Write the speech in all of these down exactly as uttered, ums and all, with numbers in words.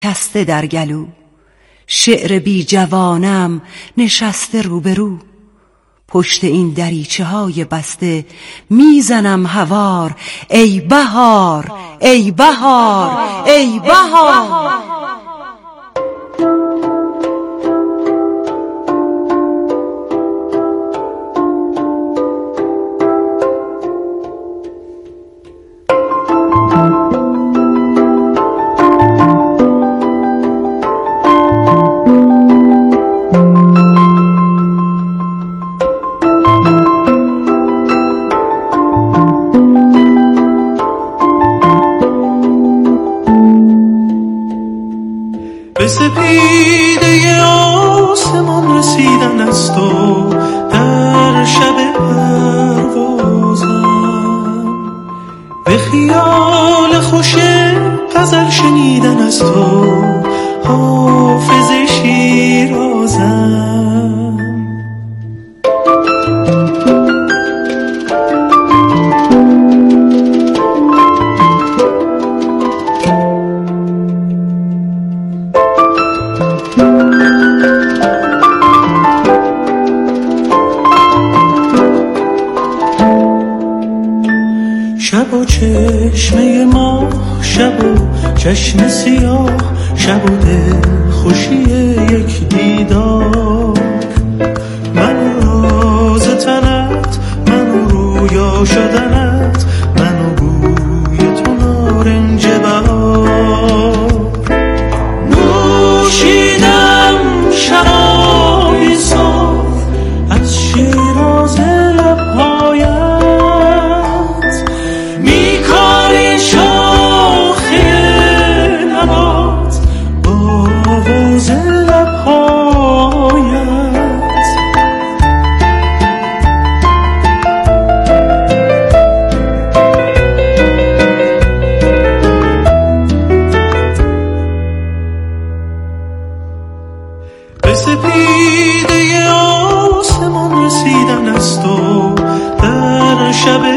کسته در گلو، شعر بی جوانم نشسته روبرو. پشت این دریچه های بسته میزنم هوار، ای بهار ای بهار ای بهار. به سپیده آسمان رسیدن است و در شب پروازم، به خیال خوش غزل شنیدن است و حافظ شیرازم. شب و چشمه ما، شب و چشم سیاه، شب و دل خوشی یک دیدار. من راز تنت، من رویا شدنت، من و بوی تو نارنج بهار. نوشیدم شرابی صاف از شیراز لبهایت، به سپیده آسمان رسیدن است و در شب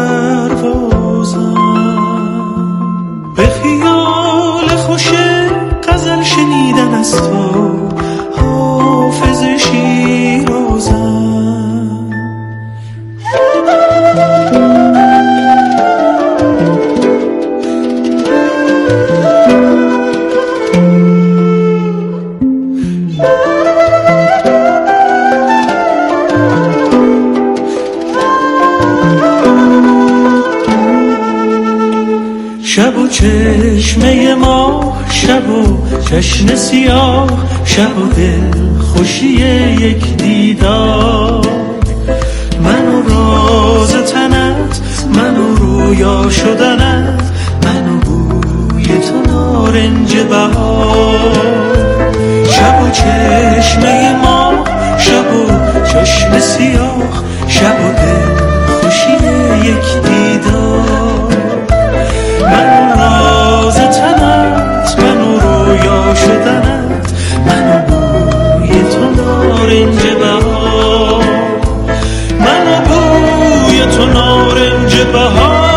پروازم، به خیال خوش غزل شنیدن است و حافظ شیرازم. شب و چشمه ما، شب و چشم سیاه، شب و دل خوشی یک دیدار. من و راز تنت، من و رویا شدنت، من و بوی تو نارنج بهار. شب و چشمه ما، شب و چشم سیاه، شب و دل خوشی یک دیدار. من و راز تنت، من و رویا شدنت، من و بوی تو نارنج بهار. من و بوی تو نارنج بهار.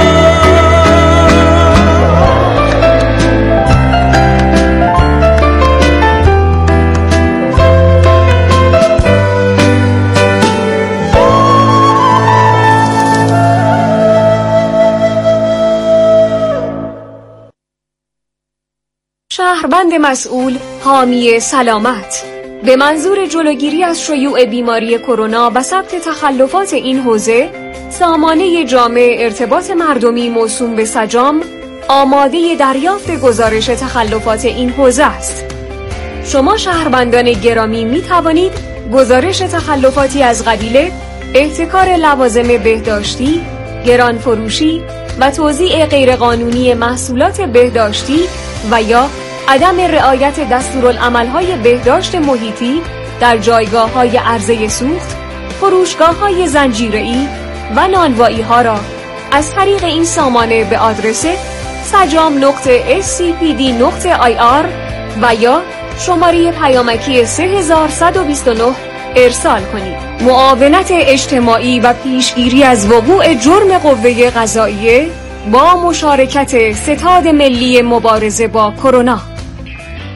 شهروند مسئول حامی سلامت به منظور جلوگیری از شیوع بیماری کرونا و ثبت تخلفات این حوزه، سامانه جامع ارتباط مردمی موسوم به سجام آماده دریافت گزارش تخلفات این حوزه است. شما شهروندان گرامی می توانید گزارش تخلفاتی از قبیل احتکار لوازم بهداشتی، گرانفروشی و توزیع غیرقانونی محصولات بهداشتی و یا عدم رعایت دستورالعمل‌های بهداشت محیطی در جایگاه‌های عرضه سوخت، فروشگاه‌های زنجیره‌ای و نانوایی‌ها را از طریق این سامانه به آدرس سجام نقطه اس سی پی دی نقطه آی آر و یا شماره پیامکی سه هزار صد و بیست و نه ارسال کنید. معاونت اجتماعی و پیشگیری از وقوع جرم قوه قضاییه با مشارکت ستاد ملی مبارزه با کرونا.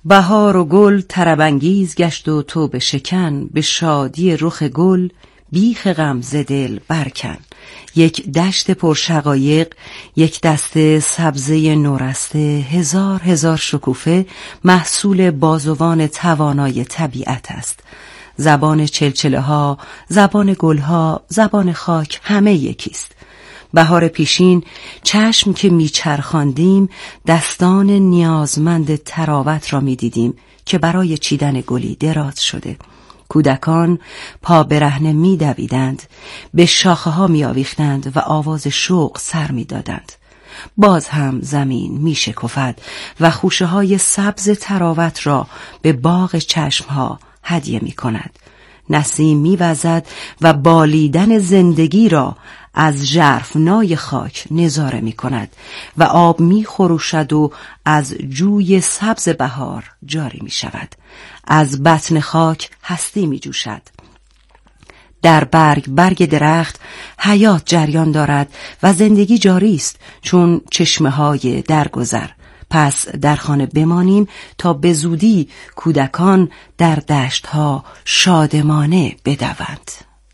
بهار و گل طرب‌انگیز گشت و توبه شکن، به شادی رخ گل بیخ غم ز دل برکن. یک دشت پرشقایق، یک دسته سبزه نورسته، هزار هزار شکوفه محصول بازوان توانای طبیعت است. زبان چلچله ها، زبان گل ها، زبان خاک همه یکیست. بهار پیشین چشم که میچرخاندیم دستان نیازمند تراوت را میدیدیم که برای چیدن گلی دراز شده. کودکان پا برهنه میدویدند، به شاخه ها میآویختند و آواز شوق سر میدادند. باز هم زمین میشکفد و خوشه های سبز تراوت را به باغ چشم ها هدیه می کند. نسیم میوزد و بالیدن زندگی را از ژرفنای خاک نظاره می کند و آب می خروشد و از جوی سبز بهار جاری می شود. از بطن خاک هستی می جوشد. در برگ برگ درخت حیات جریان دارد و زندگی جاری است چون چشمه های درگذر. پس در خانه بمانیم تا به زودی کودکان در دشت‌ها شادمانه بدوند.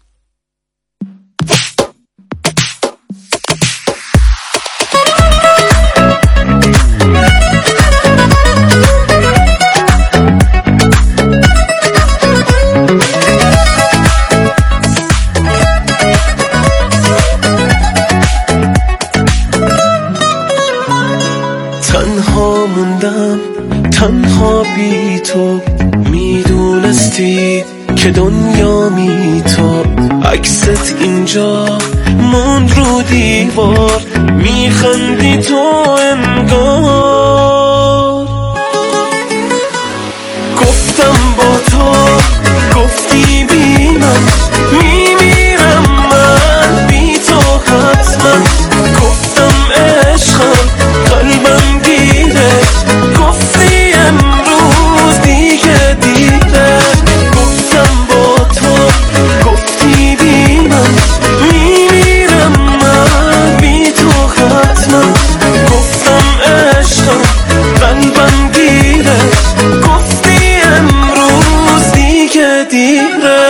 تنها موندم، تنها بی تو، میدونستی که دنیا می تو. عکست اینجا موند رو دیوار، میخندی تو انگار. گفتم با تو، گفتی بی من میمیرم من بی تو حتما. گفتم عشقم قلبم گیره، گفتی امروز دیگه دیره. گفتم با تو، گفتی بی من میمیرم من بی تو حتما. گفتم عشقم قلبم گیره، گفتی امروز دیگه دیره.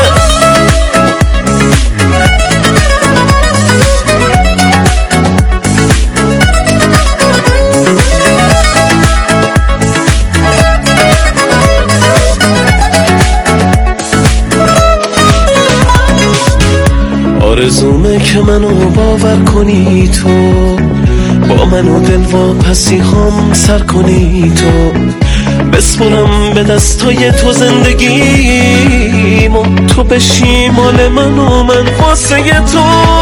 آرزومه که منو باور کنی تو، با منو دلواپسی هم سر کنی تو. بسپرم به دستای تو زندگیمو، تو بشی مال من و من واسه تو.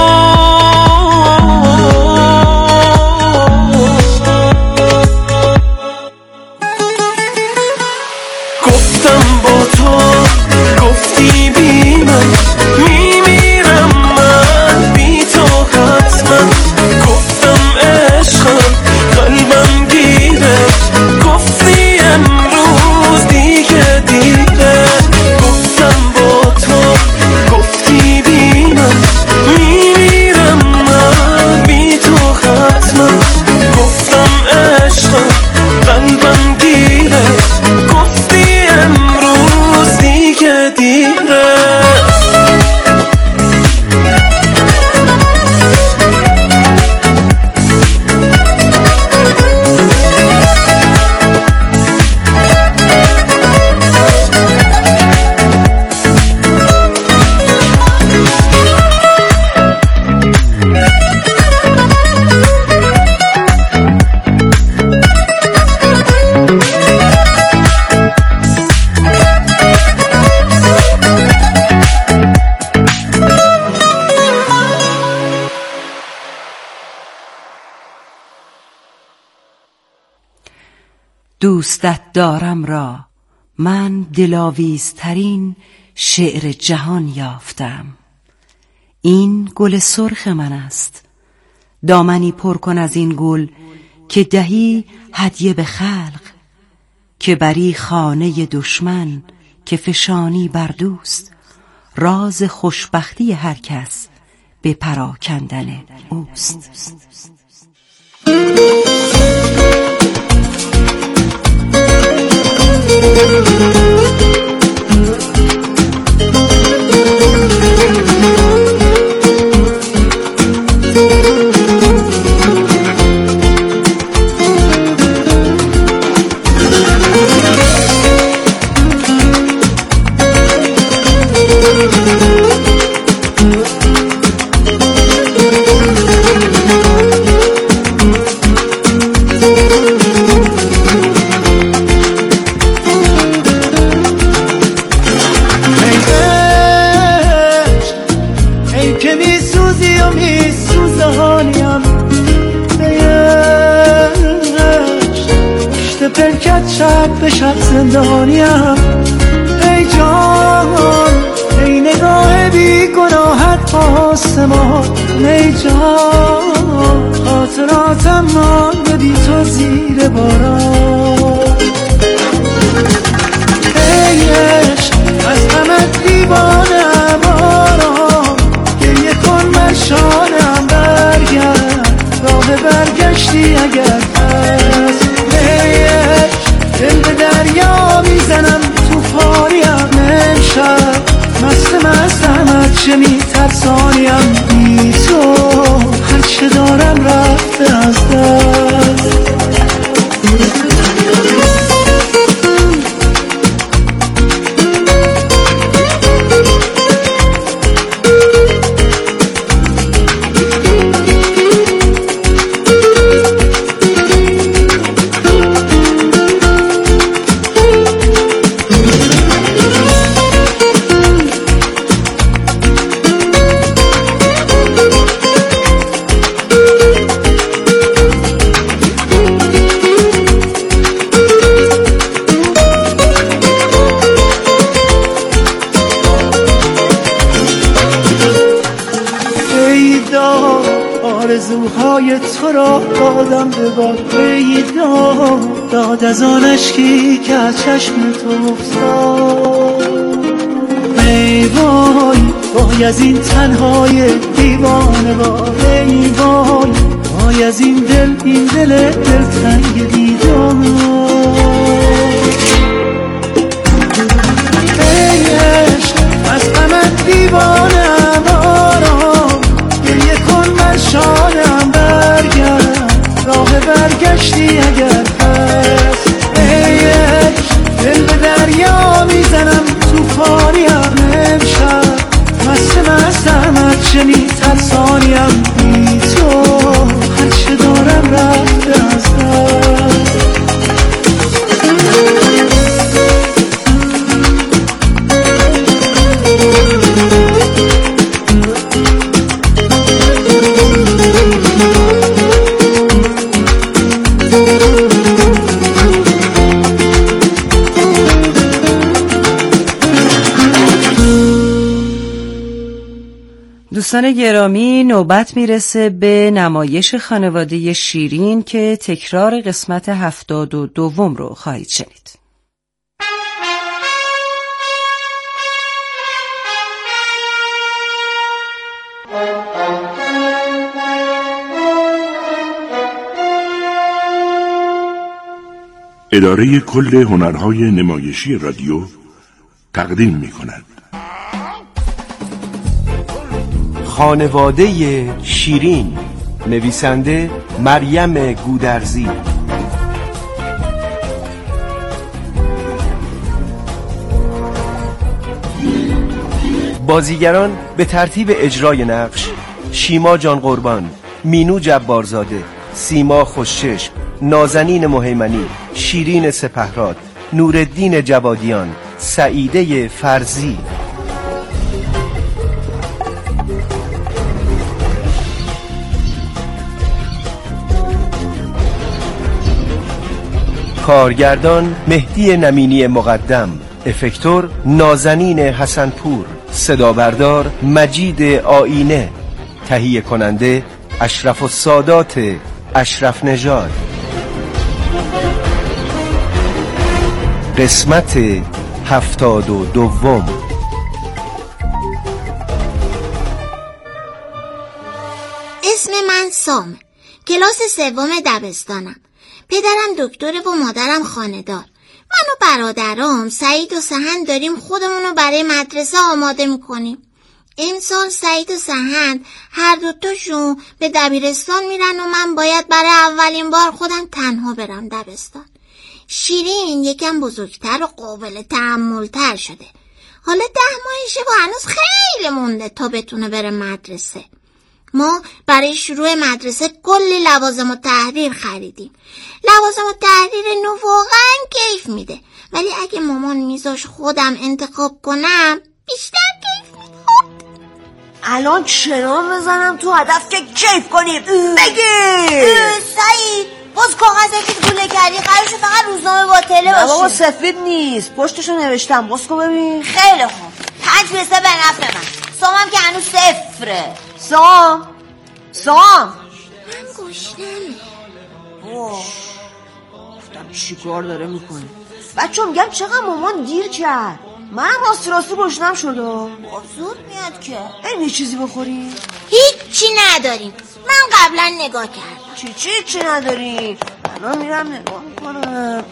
گفتم با تو، گفتی بی من میمیرم من بی تو حتما. گفتم عشقم قلبم گیره، گفتی امروز دیگه دیره. گفتم با تو، گفتی بی من میمیرم من بی تو حتما. گفتم عشقم قلبم گیره، گفتی امروز دیگه دیره. دوستت دارم را من دلاویزترین شعر جهان یافتم. این گل سرخ من است، دامنی پر کن از این گل که دهی هدیه به خلق. که بری خانه دشمن که فشانی بر دوست، راز خوشبختی هر کس به پراکندن اوست. فکرت شب به شب زندانیم. ای جان ای نگاه بی گناهت آسمان، ای جان خاطراتم مانده بی تو زیر باران. ای عشق از غمت دیوانم، آرام گریه کن بر شانم، برگرد راه برگشتی اگر هست. ای عشق دل به دریا میزنم، توفانیم امشب، مست مستمت چه میترسانیم، بی تو هرچه دارم رفته از دست. آرزوهای تو را دادم به باد، ای داد داد از آن اشکی که از چشم تو افتاد. ای وای وای از این تنهای دیوانه وای، ای وای وای از این دل این دل دلتنگ دیدار. ای عشق از غمت دیوانم، آرام گریه کن بر شانم، برگرد راه برگشتی اگر هست. ای عشق دل به دریا میزنم، توفانیم امشب، مست مستمت چه میترسانیم، بی تو هرچه دارم رفته از دست. دوستان گرامی، نوبت میرسه به نمایش خانواده شیرین که تکرار قسمت هفتاد و دوم رو خواهید شنید. اداره کل هنرهای نمایشی رادیو تقدیم می‌کند خانواده شیرین، نویسنده مریم گودرزی، بازیگران به ترتیب اجرای نقش: شیما جان قربان، مینو جبارزاده، سیما خوشچشم، نازنین مهیمنی، شیرین سپهراد، نورالدین جوادیان، سعیده فرزی. کارگردان مهدی نمینی مقدم، افکتور نازنین حسنپور، صدابردار مجید آینه، تهیه کننده اشرف السادات اشرف نژاد. قسمت هفتاد و دوم. اسم من سام، کلاس سوم دبستانم. پدرم دکتره و مادرم خانه‌دار. من و برادرام سعید و سهند داریم خودمونو برای مدرسه آماده میکنیم. امسال سعید و سهند هر دوتاشون به دبیرستان میرن و من باید برای اولین بار خودم تنها برم دبستان. شیرین یکم بزرگتر و قابل تحمل‌تر شده. حالا ده ماهشه و هنوز خیلی مونده تا بتونه بره مدرسه. ما برای شروع مدرسه کلی لوازم و تحریر خریدیم. لوازم و تحریر نو واقعا کیف میده، ولی اگه مامان میذاش خودم انتخاب کنم بیشتر کیف میده. الان چرا بزنم تو هدف که کیف کنیم؟ بگیر. سعید باز کاغذه که گوله کردی قرارشو فقط روزنامه با بابا سفید نیست، پشتشو نوشتم، بسکو ببین. خیلی خوب، پنج پیسه به نفع من. سامم که هنوز صفره. سام سام من گشنمه. گفتم چی کار داره میکنه. بچه میگم چقدر مامان دیر کرد. من راستی راستی گشنم شده. زود میاد که این یه چیزی بخوریم؟ هیچی نداریم. من قبلا نگاه کردم. چی چی چی نداریم؟ الان میرم نگاه میکنم.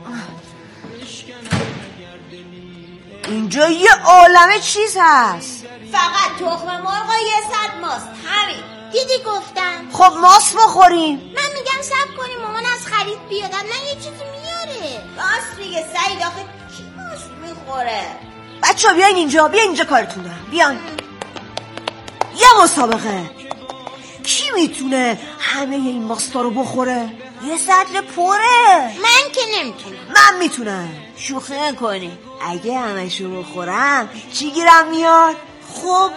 اینجا یه عالمه چیز هست. فقط تخم مرغ و یه صد ماست، همین. دیدی گفتم. خب ماست بخوریم. من میگم صبر کنیم مامان از خرید بیاد، نه یه چیزی میاره. راست میگه سعید، آخه کی ماست میخوره؟ بچه ها بیاین اینجا، بیاین اینجا کارتون دارم. بیاین یه مسابقه. کی میتونه همه این ماستا رو بخوره؟ یه سطل پره. من که نمیتونم. من میتونم. شوخی نکنی. اگه همشو بخورم چی گیرم میاد؟ خب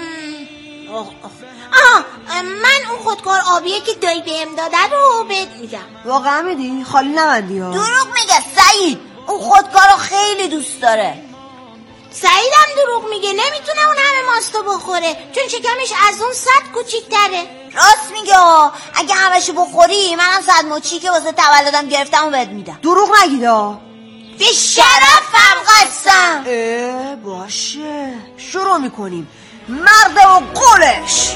آه من اون خودکار آبیه که دایی بهم داده رو بهت میدم. واقعا میدی؟ خالی نبندی ها. دروغ میگه سعید، اون خودکار رو خیلی دوست داره. سعید هم دروغ میگه، نمیتونه اون همه ماستو بخوره چون شکمش از اون صد کوچیک‌تره. راست میگه، اگه همشو بخوری منم صد مچی که واسه تولدم گرفتم و بهت میدم. دروغ نگیدا. به شرفم قسم. اه باشه، شروع میکنیم. مرد و قولش.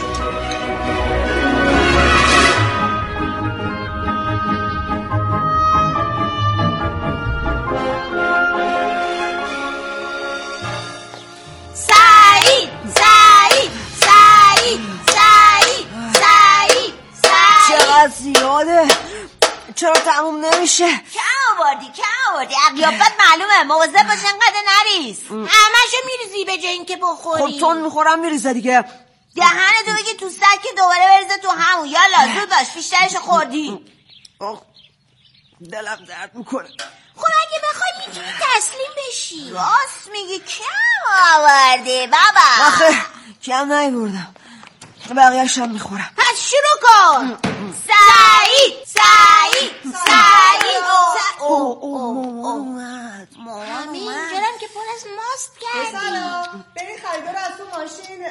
سعید سعید سعید سعید سعید سعید. چقدر زیاده، چرا تموم نمیشه؟ کم آوردی کم آوردی، عقیابت معلومه. مواظب باش اینقدر نریز. همشو میریزی به جای اینکه بخوری. خب تون میخورم میریزه دیگه. دهنتو بگی تو سک دوباره بریزه تو همون. یالا زود باش، بیشترش خوردی. دلم درد میکنه. خب اگه بخوای میتونی تسلیم بشی. راست میگی کم آوردی بابا. آخه کم نیوردم، بقیه‌اش هم میخورم. پس شروع کن. سعید سعید سعید. مامی اینجارم که پر از ماست کردی. برین خریدار از تو ماشین.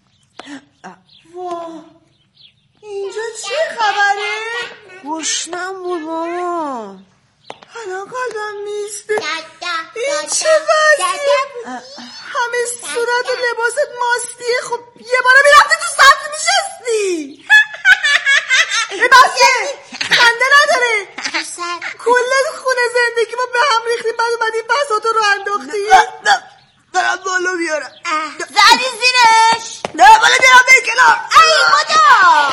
واه اینجا چه خبره؟ گشنم بود ماما، الان قدم میسته. این چه وضعیه؟ همه صورت و لباست ماستیه. خب یه باره میرفتی تو سطح میشستی. بسه خنده نداره. کل خونه زندگی ما به هم ریختیم، بعد اومدیم بساطو رو انداختی. دارم بالا بیارم. زدی زیرش. نه بالا بیارم به کنار. ای خدا.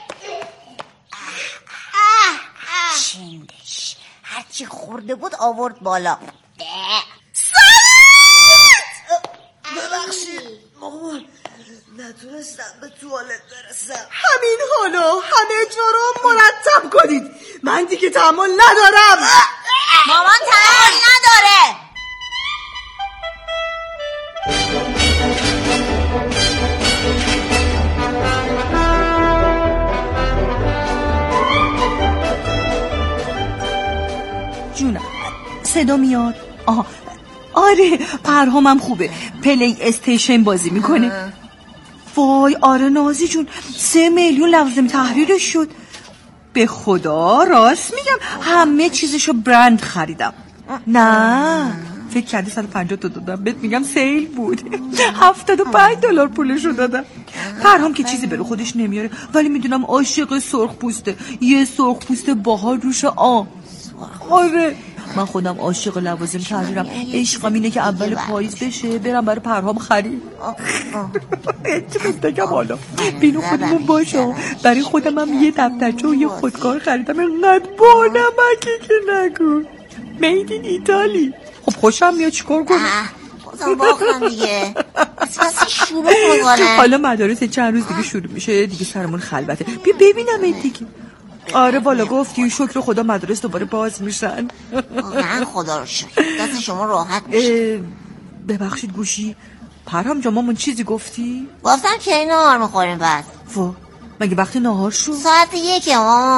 چندش هرچی خورده بود آورد بالا. سعید ببخشید مامان، نتونستم به توالت برسم. همین حالا همه جا رو مرتب کنید، من دیگه تحمل ندارم. مامان تحمل نداره. جونم صدا میاد؟ آها آره پرهامم خوبه، پلی استیشن بازی میکنه. وای آره نازی جون، سه میلیون لوازم تحریرش شد. به خدا راست میگم، همه چیزشو برند خریدم. نه فکر کردی صد و پنجاه تا دادم، بهت میگم سیل بود. هفتاد و پنج دلار پولشو دادم. پرهام که چیزی برای خودش نمیاره، ولی میدونم عاشق سرخ پوسته. یه سرخ پوست باحال روش آ. آره من خودم عاشق لوازم تحریرم. عشقم اینه که اول پاییز بشه برم برای پرهام خرید. چه بگم حالا بینو خودمون باشه. برای خودم هم یه دفترچه و یه خودکار خریدم. اینقدر بانمکی که نگو. مید این ایتالی. خب خوشم میاد، چیکار کنم؟ بازم باختم دیگه. اصلا شروع میکنه. حالا مدارس چند روز دیگه شروع میشه دیگه، سرمون خلوته. بیا ببینم این دیگه. آره والا گفتی، شکر خدا مدارس دوباره باز میشن. واقعا خدا رو شکر، دست شما راحت میشه. ببخشید گوشی، پرهام جان مامون چیزی گفتی؟ گفتم که نهار میخوریم بعد. وا مگه وقتی نهار شد؟ ساعت یکه ماما.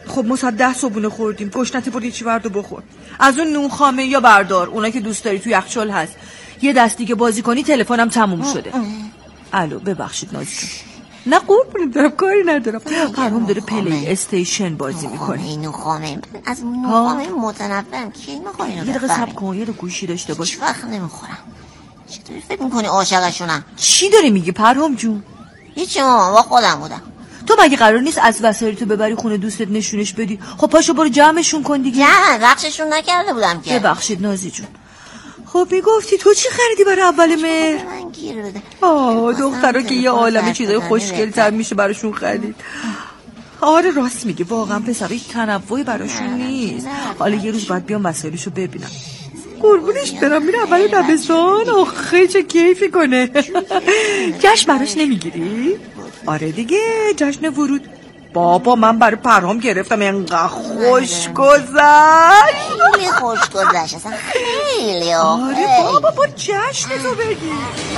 خب ما ساعت ده صبحونه خوردیم. گشنت برد چی بردو بخور. از اون نون خامه یا بردار، اونا که دوست داری تو یخچال هست. یه دستی که بازی کنی تلفنم تموم شده. الو ببخشید نازیجون. نه قربونت برم، کاری ندارم. پرهام داره پلی استیشن بازی میکنه. اینو خامه از اون خامه متنفرم. کی میخواد اینو؟ یه دقیقه صبر کن، یه دقیقه گوشی داشته باش. هیچ وقت نمیخورم. چطوری فکر میکنی عاشقشونم؟ چی داری میگی پرهام جون؟ هیچی مامان، با خودم بودم. تو مگه قرار نیست از وسایل تو ببری خونه دوستت نشونش بدی؟ خب پاشو برو جمعشون کن دیگه. نه بخششون نکرده بودم که. ببخشید نازی جون. خب میگفتی تو چی خریدی برای اول مهر؟ من گیر بده. آه دخترا که یه عالمه چیزای خوشگل‌تر میشه براشون خرید. آره راست میگه، واقعا پسر هیچ تنوعی براشون نیست. حالا یه روز باید بیام وسایلشو ببینم. قربونش برم میره اول دبستان. آخه چه کیفی کنه. جشن براش نمیگیری؟ آره دیگه جشن ورود. بابا من برای پرهام گرفتم، انقدر خوش گذشت. خیلی خوش گذشت اصلا، خیلی. آره بابا با جشن تو بگی.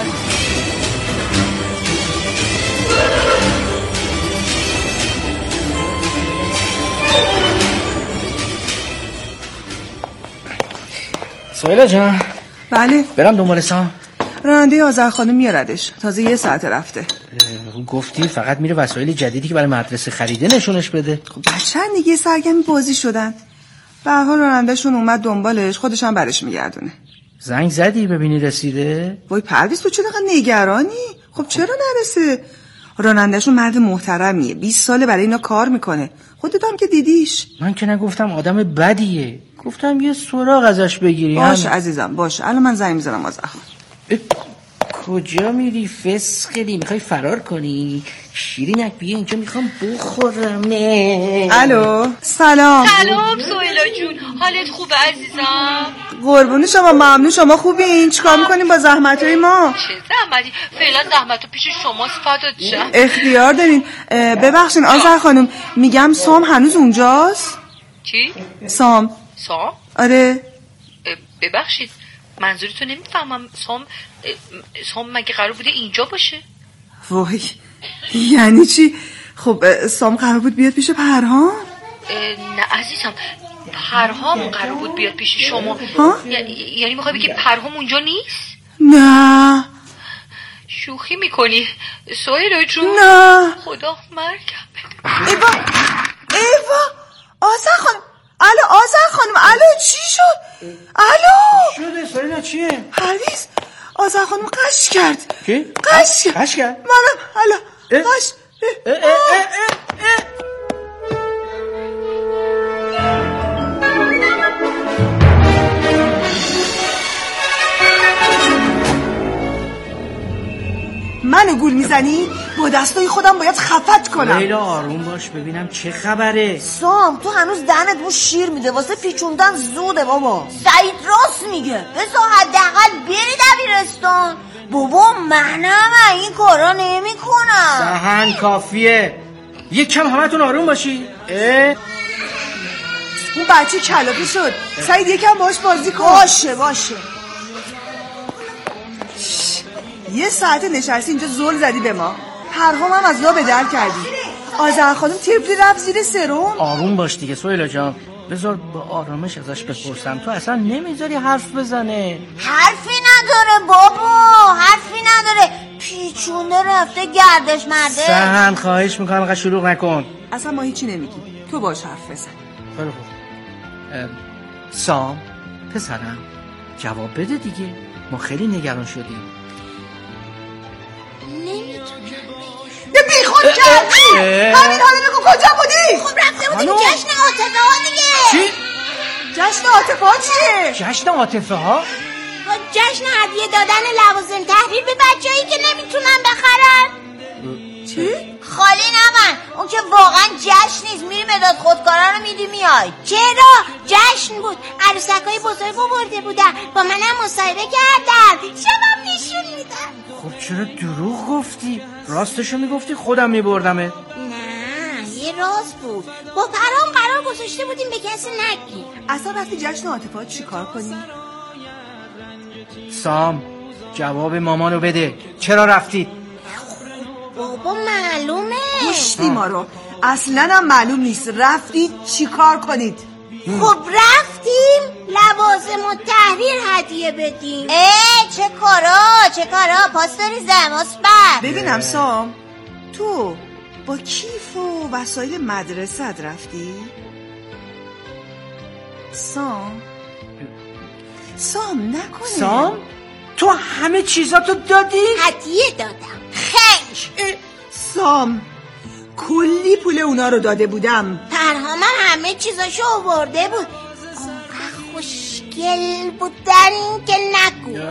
سهیلا جان. بله برم دنبال سام؟ راننده آذر خانم میاردش، تازه یه ساعت رفته. گفتی فقط میره وسایل جدیدی که برای مدرسه خریده نشونش بده. خب بچه‌ن دیگه سرگرم بازی شدن. به هر حال رانندهشون اومد دنبالش، خودش هم برش میگردونه. زنگ زدی ببینی رسیده؟ وای پرویز تو چرا نگرانی؟ خب چرا نرسه؟ رانندهشون مرد محترمیه، بیست ساله برای اینا کار میکنه. خودت هم که دیدیش. من که نگفتم آدم بدیه، گفتم یه سراغ ازش بگیری. باشه هم... عزیزم باشه، الان من زنگ میزنم آذر خانم. کجا میری فسقلی؟ میخوای فرار کنی؟ شیرینک بیا اینجا میخوام بخورم. الو سلام. سلام سهیلا جون، حالت خوبه عزیزم؟ قربون شما، ممنون. شما خوبین؟ چیکار میکنین با زحمتای ما؟ چه زحمتی؟ فعلا زحمتو پیش شماست فدات شم. اختیار دارین. ببخشین آذر خانم، میگم سام هنوز اونجاست؟ چی؟ سام. سام؟ آره. ببخشید منظورتو نمیفهمم. سام سام مگه قرار بوده اینجا باشه؟ وای یعنی چی؟ خب سام قرار بود بیاد پیش پرهام؟ نه عزیزم، پرهام قرار بود بیاد پیش شما. یعنی میخوای بگی پرهام اونجا نیست؟ نه. شوخی میکنی سهیلا جون؟ نه. خدا مرگم بده. ایوا ایوا آذر خانم. الو آذر خانم، الو چی شد؟ الو شده سهیلا چیه؟ پرویز آذر خانم قش کرد. کی؟ قش کرد. قش کرد؟ منم الو قش. اه اه اه اه اه. منو گول میزنی؟ با دستای خودم باید خفت کنم. لیلا آروم باش ببینم چه خبره. سام تو هنوز دهنت مو شیر میده، واسه پیچوندن زوده بابا. سعید راست میگه، بذار حداقل بری دبیرستان. بابا منم این کارا نمیکنم. دهن کافیه. یک کم همتون آروم باشی. اه؟ اون بچه کلاقی شد. سعید یکم باش بازی کن. باشه باشه. یه ساعت نشستی اینجا زل زدی به ما. پرهام هم از لا به در کردی. آذر خانم تیپلی رفت زیر سرم. آروم باش دیگه سهیلا جان، بذار با آرامش ازش بپرسم. تو اصلا نمیذاری حرف بزنه. حرفی نداره بابا، حرفی نداره. پیچونده رفته گردش مرده. سهن خواهش میکنم انقدر شلوغ نکن. اصلا ما هیچی نمیگیم، تو باش حرف بزن. خیلی خوب. سام پسرم جواب بده دیگه، ما خیلی نگران شدیم. یه بی خود کردی. همین حالا بگو کجا بودی؟ خب رفته بودیم جشن عاطفه ها دیگه. چی؟ جشن عاطفه ها چیه؟ جشن عاطفه ها؟ جشن هدیه دادن لوازم تحریر به بچه‌ای که نمیتونن بخرن. چی؟ خالی نمن، اون که واقعا جشن نیست. میری مداد خودکارا رو میدی میای. چرا؟ جشن بود، عروسکای بزرگ برده بودن، با منم مصاحبه کردن، شبم نشون میدن. خب چرا دروغ گفتی؟ راستشو میگفتی خودم میبردمه. نه یه راست بود. با پرام قرار گذاشته بودیم به کسی نگیم. اصلا رفتی جشن عاطفه چی کار کنی؟ سام جواب مامانو بده، چرا رفتید؟ بابا معلومه گوشتی ما رو. اصلا هم معلوم نیست رفتید چی کار کنید. خب رفتیم لوازم و تحریر هدیه بدیم. اه چه کارا چه کارا پاسداری زماس بر. ببینم سام، تو با کیف و وسایل مدرسه رفتی؟ سام سام نکنه. سام تو همه چیزاتو دادی؟ هدیه دادم. خیلی سام کلی پول اونا رو داده بودم. پرهامم همه چیزاشو آورده بود. خوشگل بودن که نگو.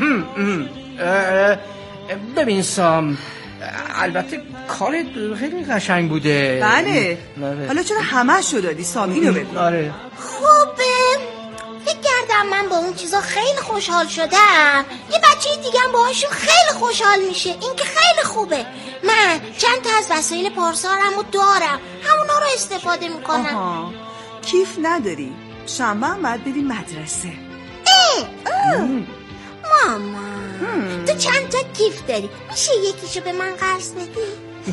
ببین سام، البته کار خیلی قشنگ بوده. بله حالا چرا همه شو دادی سام؟ اینو ببین. آره خوبه. فکر کردم من با اون چیزا خیلی خوشحال شدم، یه بچه دیگه هم باهاشون خیلی خوشحال میشه. این که خیلی خوبه. من چند تا از وسایل پارسالمو دارم، همونا رو استفاده میکنم. آها کیف نداری؟ شنبه هم باید بریم مدرسه. اه اه ماما هم. تو چند تا کیف داری؟ میشه یکیشو به من قرض بدی؟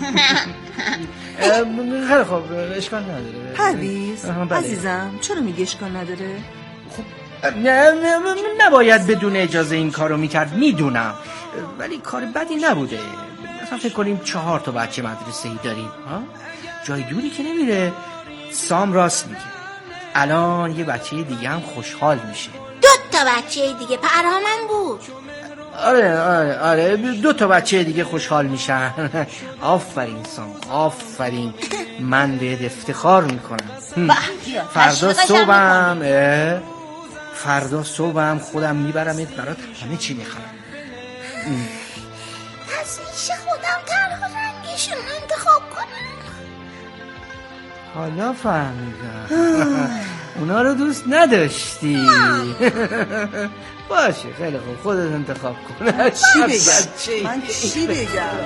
خیلی خوب اشکال نداره. پرویز عزیزم چرا میگی اشکال نداره؟ نه نباید بدون اجازه این کارو میکرد، میدونم، ولی کار بدی نبوده. مثلا فکر کنیم چهار تا بچه مدرسه ای داریم ها؟ جای دوری که نمیره. سام راست میگه، الان یه بچه دیگه هم خوشحال میشه. دو تا بچه دیگه پرهامم بود. آره آره آره دو تا بچه دیگه خوشحال میشن. آفرین سام آفرین، من بهت افتخار میکنم. فردا صبحم فردا صبحم خودم میبرمت برات همه چی میخرم. پس میشه خودم طرح رنگیشون انتخاب کنم. حالا فهمیدم اونا رو دوست نداشتی. باشه خیلی خوب خودت انتخاب کن. چی بگم؟ من چی بگم؟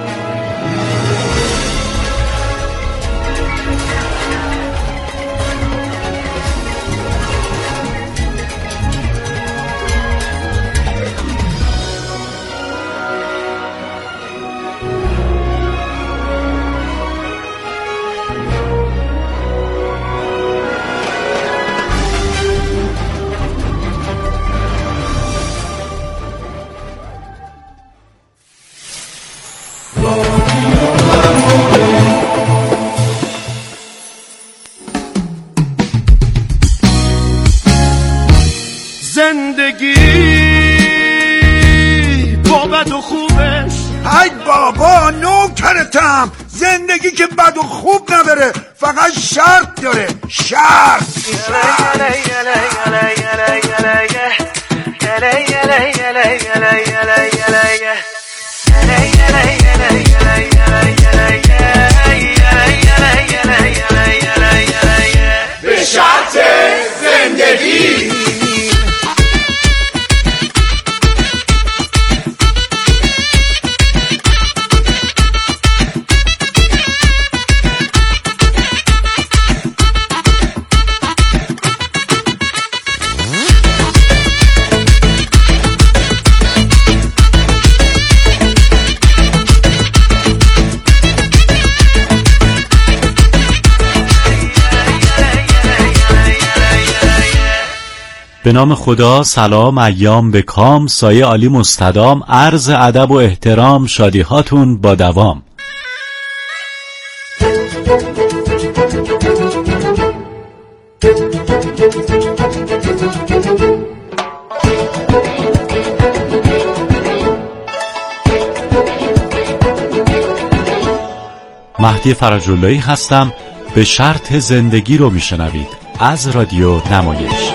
زندگی با بد و خوبش. ای بابا نوکرتم، زندگی که بد و خوب نداره، فقط شرط داره. شرط به شرط زندگی. به نام خدا، سلام، ایام به کام، سایه عالی مستدام، عرض ادب و احترام، شادیهاتون با دوام. مهدی فرج‌اللهی هستم. به شرط زندگی رو میشنوید از رادیو نمایش.